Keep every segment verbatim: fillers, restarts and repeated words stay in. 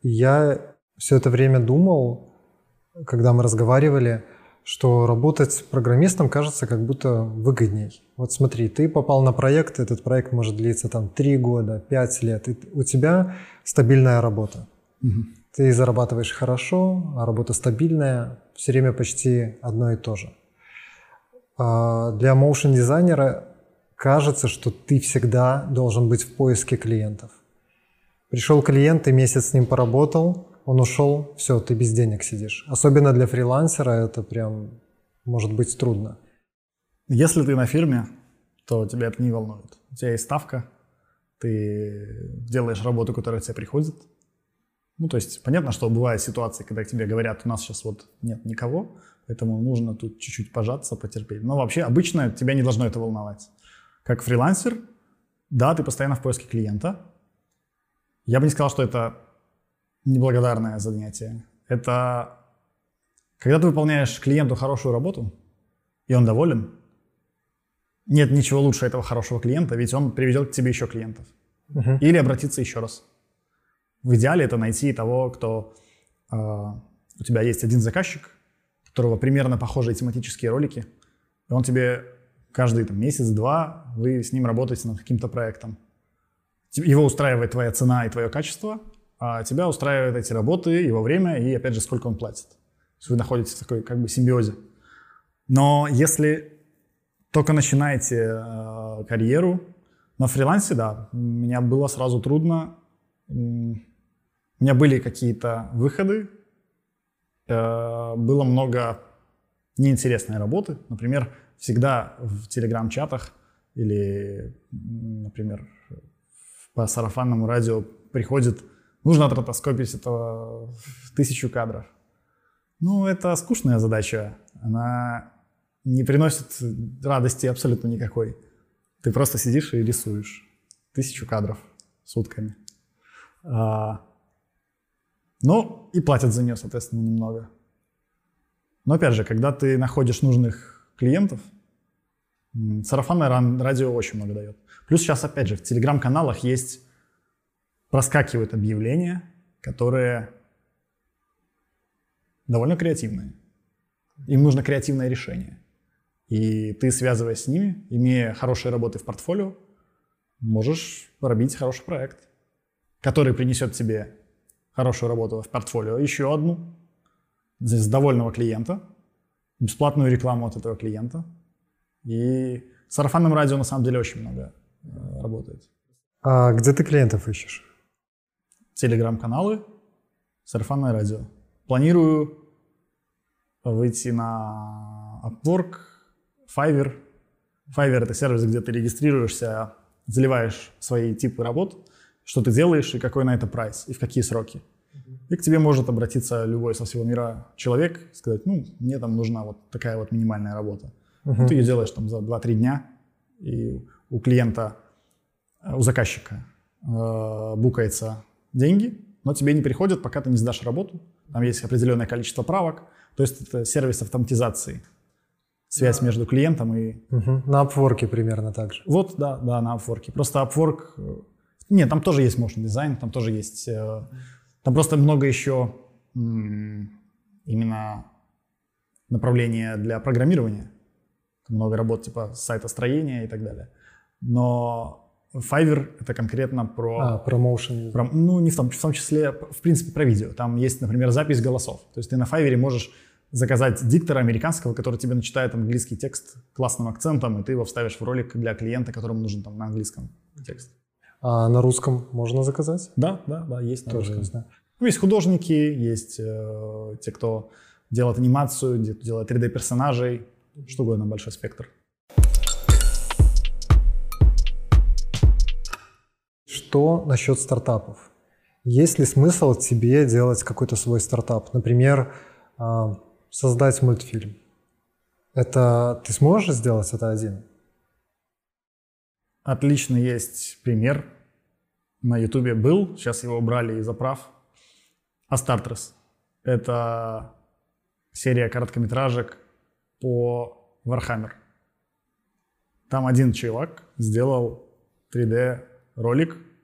И я все это время думал, когда мы разговаривали, что работать программистом кажется как будто выгодней. Вот смотри, ты попал на проект, этот проект может длиться там три года, пять лет, и у тебя стабильная работа. Угу. Ты зарабатываешь хорошо, а работа стабильная, все время почти одно и то же. А для моушн-дизайнера кажется, что ты всегда должен быть в поиске клиентов. Пришел клиент, ты месяц с ним поработал, он ушел, все, ты без денег сидишь. Особенно для фрилансера это прям может быть трудно. Если ты на фирме, то тебя это не волнует. У тебя есть ставка, ты делаешь работу, которая тебе приходит. Ну, то есть понятно, что бывают ситуации, когда к тебе говорят, у нас сейчас вот нет никого, поэтому нужно тут чуть-чуть пожаться, потерпеть. Но вообще обычно тебя не должно это волновать. Как фрилансер, да, ты постоянно в поиске клиента. Я бы не сказал, что это неблагодарное занятие. Это когда ты выполняешь клиенту хорошую работу, и он доволен, нет ничего лучше этого хорошего клиента, ведь он приведет к тебе еще клиентов. Uh-huh. Или обратиться еще раз. В идеале это найти того, кто... Э, у тебя есть один заказчик, у которого примерно похожие тематические ролики, и он тебе каждый там, месяц-два вы с ним работаете над каким-то проектом. Его устраивает твоя цена и твое качество, а тебя устраивают эти работы, его время и, опять же, сколько он платит. То есть вы находитесь в такой как бы симбиозе. Но если только начинаете э, карьеру на фрилансе, да, у меня было сразу трудно. У меня были какие-то выходы, э, было много неинтересной работы. Например, всегда в телеграм-чатах или, например, по сарафанному радио приходит: нужно отротоскопить этого в тысячу кадров. Ну, это скучная задача. Она не приносит радости абсолютно никакой. Ты просто сидишь и рисуешь тысячу кадров сутками. А, ну, и платят за нее, соответственно, немного. Но, опять же, когда ты находишь нужных клиентов, сарафанное радио очень много дает. Плюс сейчас, опять же, в телеграм-каналах есть, проскакивают объявления, которые довольно креативные. Им нужно креативное решение. И ты, связываясь с ними, имея хорошие работы в портфолио, можешь пробить хороший проект, который принесет тебе хорошую работу в портфолио, еще одну, с довольного клиента, бесплатную рекламу от этого клиента. И в сарафанном радио на самом деле очень много э, работает. А где ты клиентов ищешь? Телеграм-каналы, сарафанное радио. Планирую выйти на Upwork, Fiverr. Fiverr — это сервис, где ты регистрируешься, заливаешь свои типы работ, что ты делаешь и какой на это прайс, и в какие сроки. И к тебе может обратиться любой со всего мира человек, сказать: ну, мне там нужна вот такая вот минимальная работа. Uh-huh. И ты ее делаешь там за два-три дня, и у клиента, у заказчика э, букается деньги, но тебе не приходят, пока ты не сдашь работу. Там есть определенное количество правок. То есть это сервис автоматизации. Связь yeah. между клиентом и... Uh-huh. На Upwork примерно так же. Вот, да, да, на Upwork. Просто Upwork... Нет, там тоже есть motion design, там тоже есть... Э, там просто много еще м- именно направления для программирования. Много работ типа сайтостроения и так далее. Но Fiverr — это конкретно про... А, про motion. Про, ну, не в том, в том числе, в принципе, про видео. Там есть, например, запись голосов. То есть ты на Fiverr можешь заказать диктора американского, который тебе начитает английский текст классным акцентом, и ты его вставишь в ролик для клиента, которому нужен там на английском текст. А на русском можно заказать? Да, да, да, есть на Тоже русском. есть, да. Ну, есть художники, есть э, те, кто делает анимацию, делает три дэ-персонажей, что угодно, большой спектр. Что насчет стартапов? Есть ли смысл тебе делать какой-то свой стартап? Например, создать мультфильм. Это ты сможешь сделать это один? Отлично, есть пример. На Ютубе был, сейчас его убрали из-за прав. Астартрес. Это серия короткометражек по Warhammer. Там один чувак сделал три дэ-ролик,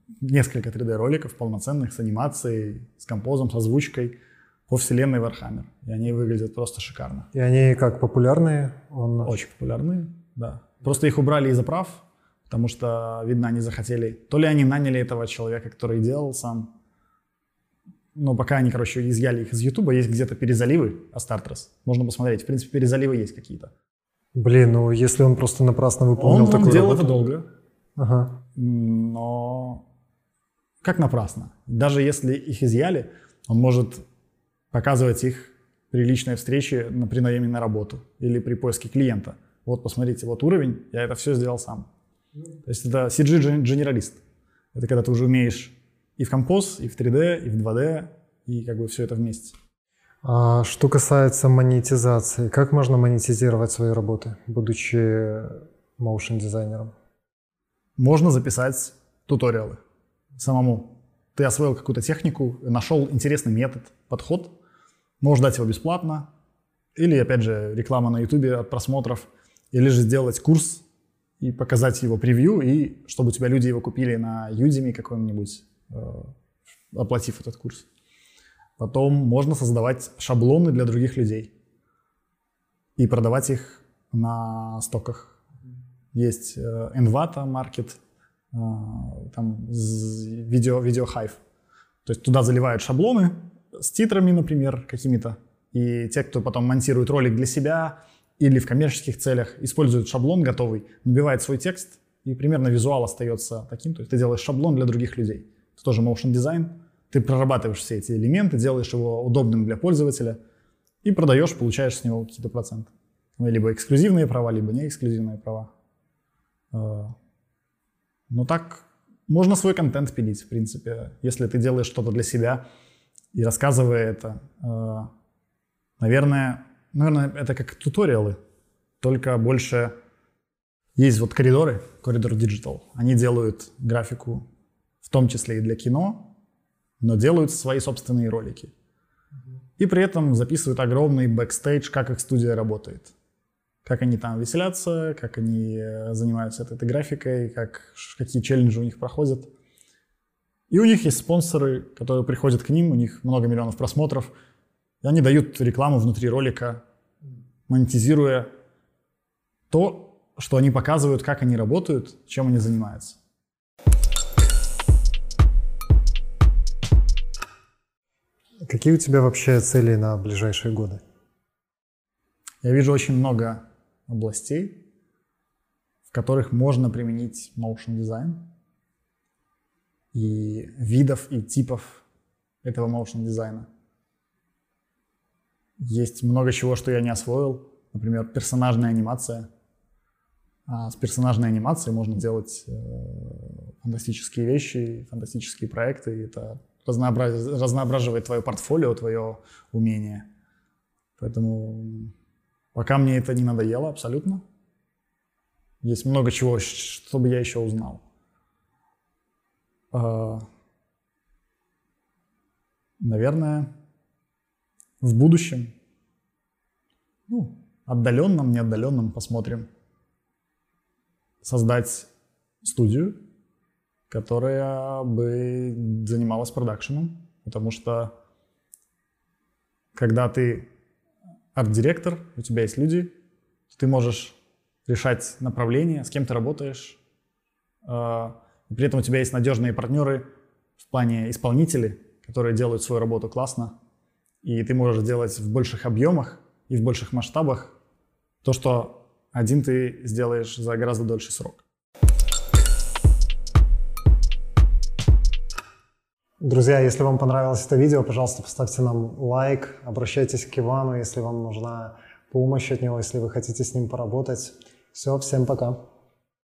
несколько три дэ-роликов полноценных с анимацией, с композом, с озвучкой по вселенной Warhammer. И они выглядят просто шикарно. И они как популярные? Он... Очень популярные, да. Просто их убрали из-за прав, потому что, видно, они захотели... То ли они наняли этого человека, который делал сам, но пока они, короче, изъяли их из Ютуба, есть где-то перезаливы Astartes. Можно посмотреть. В принципе, перезаливы есть какие-то. Блин, ну если он просто напрасно выполнил он, такую Он делал работу... это долго. Ага. Но как напрасно? Даже если их изъяли, он может показывать их при личной встрече при найме на работу или при поиске клиента. Вот, посмотрите, вот уровень, я это все сделал сам. То есть это си джи-генералист. Это когда ты уже умеешь и в композ, и в три дэ, и в два дэ, и как бы все это вместе. А что касается монетизации, как можно монетизировать свои работы, будучи моушн-дизайнером? Можно записать туториалы самому. Ты освоил какую-то технику, нашел интересный метод, подход, можешь дать его бесплатно, или, опять же, реклама на ютубе от просмотров, или же сделать курс и показать его превью, и чтобы у тебя люди его купили на Udemy каком-нибудь, оплатив этот курс. Потом можно создавать шаблоны для других людей и продавать их на стоках. Есть Envato Market, там видео, видео Hive. То есть туда заливают шаблоны с титрами, например, какими-то. И те, кто потом монтирует ролик для себя или в коммерческих целях, используют шаблон готовый, набивает свой текст, и примерно визуал остается таким. То есть ты делаешь шаблон для других людей. Это тоже motion дизайн. Ты прорабатываешь все эти элементы, делаешь его удобным для пользователя и продаешь, получаешь с него какие-то проценты. Либо эксклюзивные права, либо не эксклюзивные права. Ну так, можно свой контент пилить, в принципе. Если ты делаешь что-то для себя и рассказывая это, наверное, наверное, это как туториалы, только больше есть вот коридоры, Corridor Digital. Они делают графику, в том числе и для кино, но делают свои собственные ролики. И при этом записывают огромный бэкстейдж, как их студия работает. Как они там веселятся, как они занимаются этой, этой графикой, как, какие челленджи у них проходят. И у них есть спонсоры, которые приходят к ним, у них много миллионов просмотров, и они дают рекламу внутри ролика, монетизируя то, что они показывают, как они работают, чем они занимаются. Какие у тебя вообще цели на ближайшие годы? Я вижу очень много областей, в которых можно применить motion дизайн, и видов и типов этого motion дизайна. Есть много чего, что я не освоил, например, персонажная анимация. А с персонажной анимацией можно делать э, фантастические вещи, фантастические проекты, и это разнообраз... разноображивает твое портфолио, твое умение. Поэтому пока мне это не надоело абсолютно. Есть много чего, чтобы я еще узнал. Э, наверное, в будущем, ну, отдаленном, неотдаленном, посмотрим, создать студию, которая бы занималась продакшеном, потому что когда ты арт-директор, у тебя есть люди, ты можешь решать направление, с кем ты работаешь, и при этом у тебя есть надежные партнеры в плане исполнителей, которые делают свою работу классно, и ты можешь делать в больших объемах и в больших масштабах то, что один ты сделаешь за гораздо дольший срок. Друзья, если вам понравилось это видео, пожалуйста, поставьте нам лайк, обращайтесь к Ивану, если вам нужна помощь от него, если вы хотите с ним поработать. Все, всем пока.